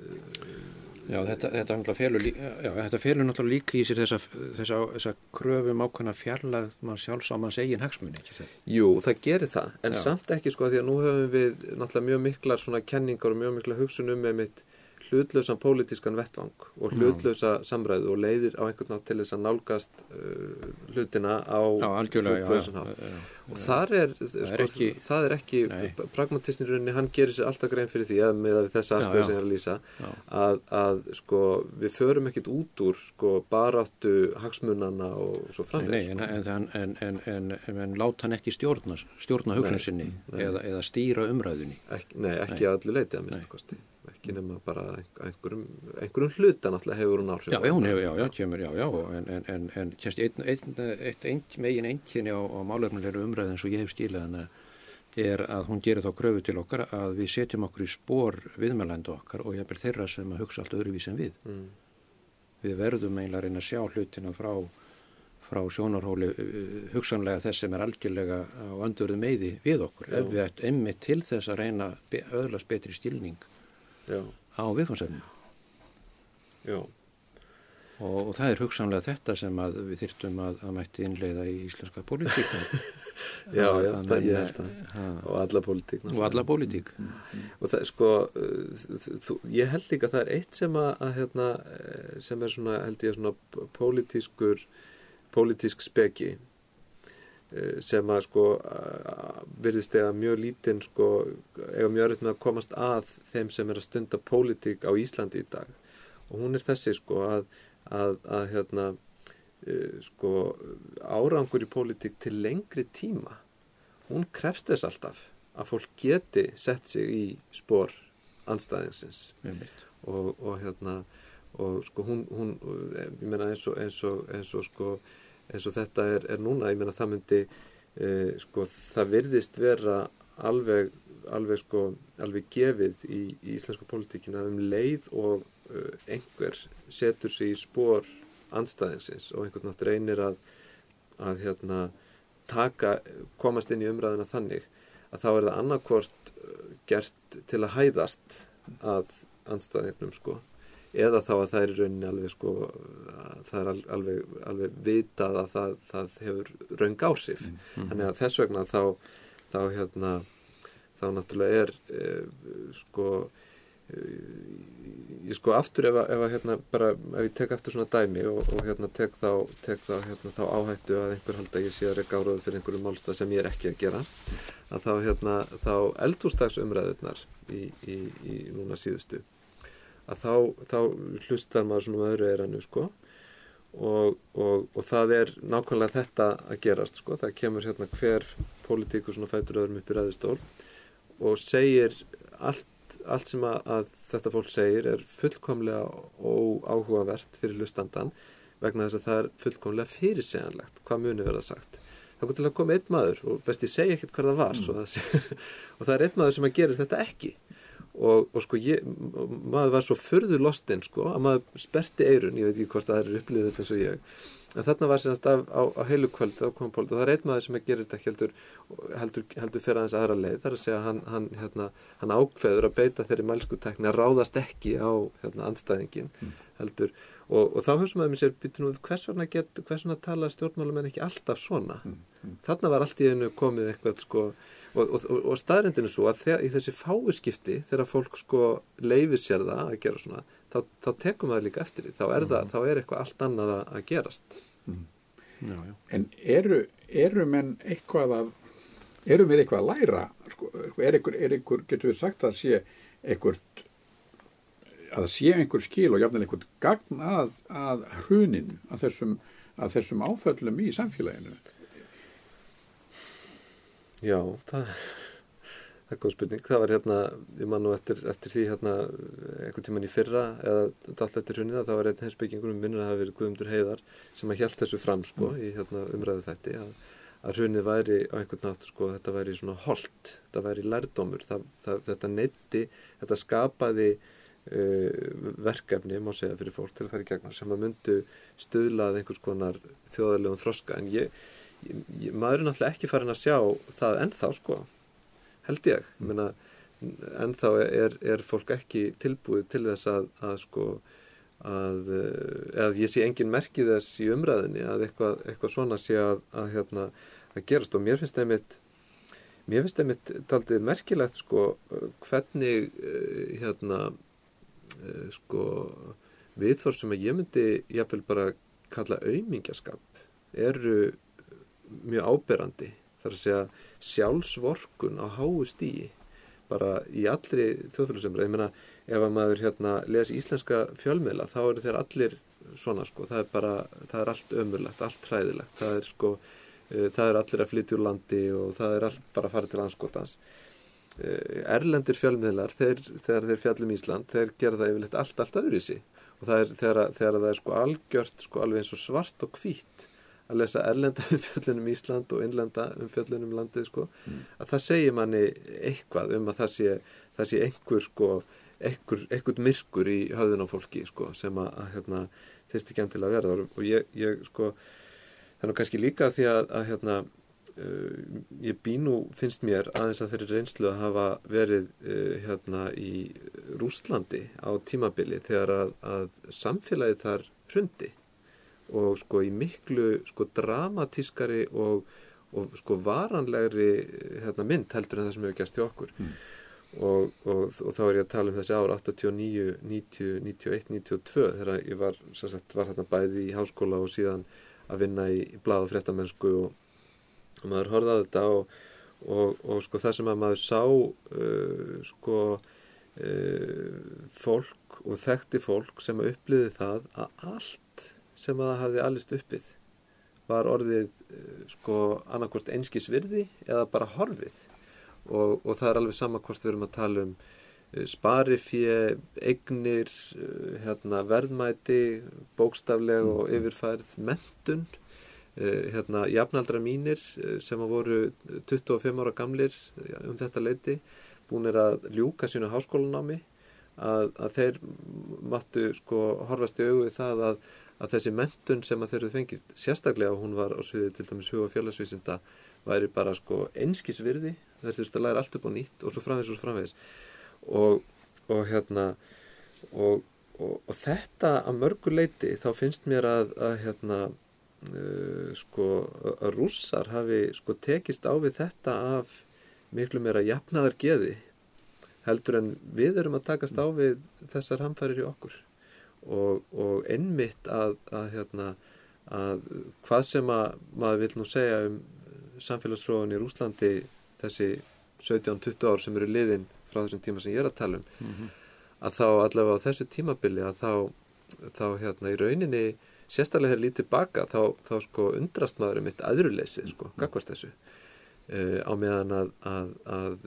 þetta felur náttúrulega líka í sér þessa kröfum ákveðna fjarlægð mann sjálfs á manns eigin hagsmuni, ekki það? Jú, það gerir það, en samt ekki sko því að nú höfum við náttúrulega mjög miklar svona kenningar og mjög mikla hugsun með mitt hlutlausan pólitískan vettvang og hlutlausa samræðu og leiðir á einhvern nátt til þess að nálgast hlutina á hlutlausan hátt. og það er ekki pragmatistin í rauninni, hann gerir sér alltaf grein fyrir því að með þessa aðstöðu sem ég er að lýsa að sko við förum ekkit út úr sko baráttu hagsmunanna og svo framvegis. En láta hann ekki stjórna hugsun sinni eða stýra umræðunni. Ekki að öllu leyti að minnsta kosti. Ekki nema bara einhverjum hluta náttúrulega hefur hún áhrif. En kemst eitt megin einkenni á málefnilegri umræðu eins og ég hef skilið hana er að hún gerir þá kröfu til okkar að við setjum okkur í spor viðmælenda okkar og jafnvel þeirra sem að hugsa allt öðruvísi en við. Við verðum eiginlega að reyna að sjá hlutina frá sjónarhóli hugsanlega þess sem er algjörlega á öndverðu meiði við okkur. Ef við ættum einmitt til þess að reyna öðlast betri skilning á viðfangsefninu. Og það er hugsanlega þetta sem að við þyrftum að mætti innleiða í íslenska pólitík. Það ég held að. Og alla pólitík. Og það sko, ég held líka að það er eitt sem sem er svona, held ég svona pólitísk speki sem að sko virðist eiga mjög lítinn sko, eiga mjög erfitt með að komast að þeim sem er að stunda pólitík á Íslandi í dag. Og hún er þessi sko að sko árangur í pólitík til lengri tíma, hún krefst þess alltaf að fólk geti sett sig í spor andstæðingsins og sko hún ég meina eins og þetta er núna, ég meina það myndi sko það virðist vera alveg gefið í íslensku pólitíkina leið og einhver setur sig í spor andstæðingsins og einhvern nátt reynir að komast inn í umræðina þannig að þá er það annarkvort gert til að hæðast að andstæðingnum sko, eða þá að það er í rauninni alveg sko, það er alveg vitað að það hefur röng áhrif. Þannig að þess vegna þá náttúrulega er ég sko aftur ef ég tek aftur svona dæmi og tek þá áhættu að einhver halda ég sé að reka áróður fyrir einhverju málstað sem ég er ekki að gera, að þá eldhúsdagsumræðurnar í núna síðustu að þá hlustar maður svona öðru eiranu sko og það er nákvæmlega þetta að gerast sko, það kemur hver pólitíkur svona fætur öðrum upp í ræðustól og segir allt sem að þetta fólk segir er fullkomlega óáhugavert fyrir hlustandan vegna þess að það er fullkomlega fyrirsegjanlegt hvað muni verða sagt. Það kom til að koma einn maður og best ég segi ekkert hvað það var og það er einn maður sem að gerir þetta ekki og sko maður var svo furðu lostinn sko að maður sperrti eyrun, ég veit ekki hvort það er upplýðið þetta eins og ég, en þarna var semst á heilu kvöldi á kompólit og það er einn maður sem að gerir þetta heldur fyrir aðeins aðra leið, þar að segja hann ákveður að beita þeirri mælskutækni að ráðast ekki á andstæðingin heldur og þá hugsa maður með sér býtu nú hvers vegna tala stjórnmálamenn ekki alltaf svona þarna var allt í einu komið eitthvað sko og staðreyndin er svo að í þessi fáuskipti þegar fólk sko leyfir sér það að gera svona þá tekum maður líka eftir því þá er eitthvað allt annað að gerast. En eru menn eitthvað erum við eitthvað að læra sko, er einhver getur við sagt að sé einhver skil og jafnvel einhver gagn að hruninu að þessum áföllum í samfélaginu? Já, það er góð spurning. Það var ég man nú eftir því einhvern tímann í fyrra eða allt eftir hrunið það var einn heimspekingur minnir að það hafi verið Guðmundur Heiðar sem að hélt þessu fram sko í umræðu þætti að hrunið væri á einhvern nátt sko þetta væri svona holt, þetta væri lærdómur, þetta neyddi, þetta skapaði verkefni má segja fyrir fólk til að fara í gegn sem að myndu stuðlað einhvers konar þjóðarlegum þroska en maður er náttúrulega ekki farin að sjá það ennþá sko held ég meina, ennþá er fólk ekki tilbúið til þess að ég sé engin merki þess í umræðinni að eitthvað svona sé að gerast og mér finnst einmitt dálítið merkilegt sko hvernig sko viðhorf sem að ég myndi jafnvel bara kalla aumingjaskap eru mjög áberandi þar að segja sjálfsvorkun á háu stigi bara í allri þjóðfélagsumræðu. Ég meina, ef að maður lesi íslenska fjölmiðla, þá eru þeir allir svona, sko, það er allt ömurlegt, allt hræðilegt, það er allir að flytja úr landi og það er allt bara að fara til andskotans. Erlendir fjölmiðlar, þegar þeir fjallum Ísland, þeir gera það yfirleitt allt öðruvísi og það er þegar það er sko algjört, sko alveg eins og svart og hvítt að lesa erlenda umfjöllun Ísland og innlenda umfjöllun landið, sko, að það segir manni eitthvað að það sé einhver myrkur í höfðun á fólki, sko, sem að þyrfti ekki til að verða og ég sko, það er nú kannski líka því að ég finnst mér aðeins að þeirri reynslu að hafa verið í Rússlandi á tímabili þegar að samfélagið þar hrundi og sko í miklu sko dramatískari og sko varanlegri mynd heldur en það sem hefur gerst hjá okkur og þá er ég að tala um þessi ár 89, 90, 91, 92 þegar ég var þarna bæði í háskóla og síðan að vinna í blað- og fréttamennsku og maður horfði á þetta og sko það sem að maður sá fólk og þekkti fólk sem að upplifði það að allt sem að það hafði alist uppið var orðið sko annarkvort einskis virði eða bara horfið og það er alveg sama hvort við erum að tala um sparifé, eignir, verðmæti, bókstafleg og yfirfærð menntun jafnaldra mínir sem að voru 25 ára gamlir þetta leyti, búnir að ljúka sínu háskólanámi að þeir máttu sko horfast í augu við það að þessi menntun sem að þeir eru fengið, sérstaklega hún var á sviði til dæmis hug- og félagsvísinda væri bara sko einskis virði, þeir þurftu að læra allt upp á nýtt og svo framvegis og þetta að mörgu leyti þá finnst mér að Rússar hafi sko tekist á við þetta af miklu meira jafnaðargeði heldur en við erum að takast á við þessar hamfarir í okkur og einmitt að hvað sem að maður vill nú segja um samfélagsþróun í Rússlandi þessi 17-20 ár sem eru liðin frá þessum tíma sem ég er að tala um að þá allavega á þessu tímabili að þá í rauninni sérstaklega þegar lítið baka þá sko undrast maður mitt æðruleysið sko gagnvart þessu á meðan að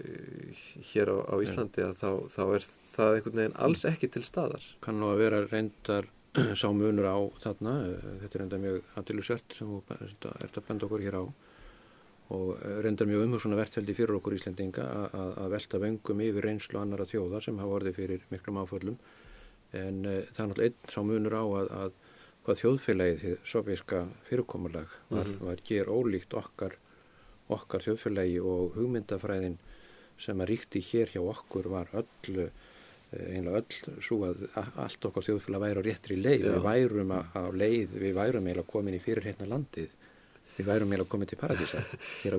hér á Íslandi að þá er það einhvern veginn alls ekki til staðar. Kann nú að vera reyndar sá munur á þarna, þetta er reyndar mjög athyglisvert sem þú ert að benda okkur hér á og reyndar mjög umhugsunarvert held ég fyrir okkur Íslendinga að velta vöngum yfir reynslu annarra þjóða sem hafa orðið fyrir miklum áföllum en það er náttúrulega einn sá munur á að hvað þjóðfélagið hið sovéska fyrirkomulag var ger ólíkt okkar þjóðfélagi og hugmyndafræðin sem að ríkti hér hjá okkur var eiginlega öll svo að allt okkar þjóðfélag væri á réttri leið. Við værum á leið, við værum eiginlega komin í fyrirheitna landið. Við værum eiginlega komin til paradísar hér á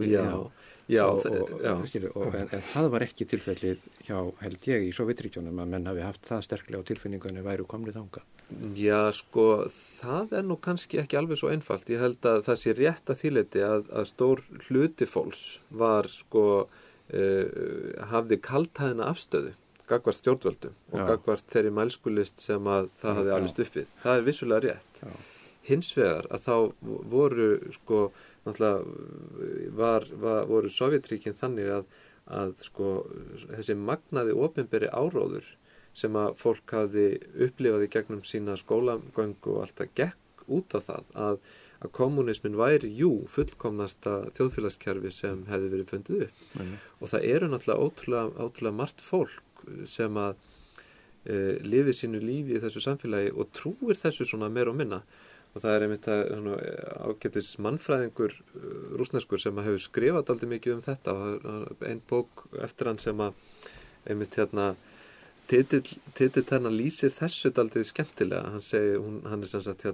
Íslandi. En það var ekki tilfellið hjá, held ég, í Sovétríkjunum að menn hafi haft það sterklega á tilfinningunni væru komnir þangað. Já, sko, það er nú kannski ekki alveg svo einfalt. Ég held að það sé rétt að þýleiti að stór hluti fólks var, sko, hafði kaldhæðina afstöðu gagnvart stjórnvöldum og gagnvart þeirri mælskulist sem að það hafði alist uppið. Það er vissulega rétt. Já. Hins vegar að þá voru, sko, náttúrulega voru Sovétríkin þannig að sko, þessi magnaði opinberi áróður sem að fólk hafði upplifað í gegnum sína skólagöngu og allt það gekk út af það að kommunismin væri fullkomnasta þjóðfélagskerfi sem hefði verið fundið upp og það eru náttúrulega ótrúlega margt fólk sem að lifir sínu lífi í þessu samfélagi og trúir þessu svona meira og minna og það er einmitt ágætis mannfræðingur rússneskur sem að hefur skrifað dálítið mikið um þetta og ein bók eftir hann sem að einmitt titill hennar lýsir þessu dálítið skemmtilega hann segir, hann er sem sagt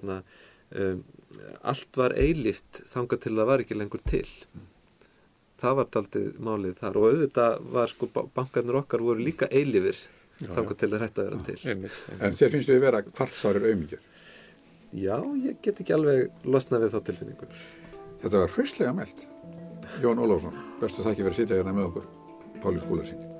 allt var eilíft þangað til það var ekki lengur til það var dálítið málið þar og auðvitað var sko bankarnir okkar voru líka eilífir þangað til það hætti að vera til En þér finnst þau vera kvartsárir aumingjur? Já, ég get ekki alveg losnað við þá tilfinningu Þetta var hraustlega mælt Jón Ólafsson, bestu þakki fyrir að sitja hérna með okkur, Páli Skúlasyni.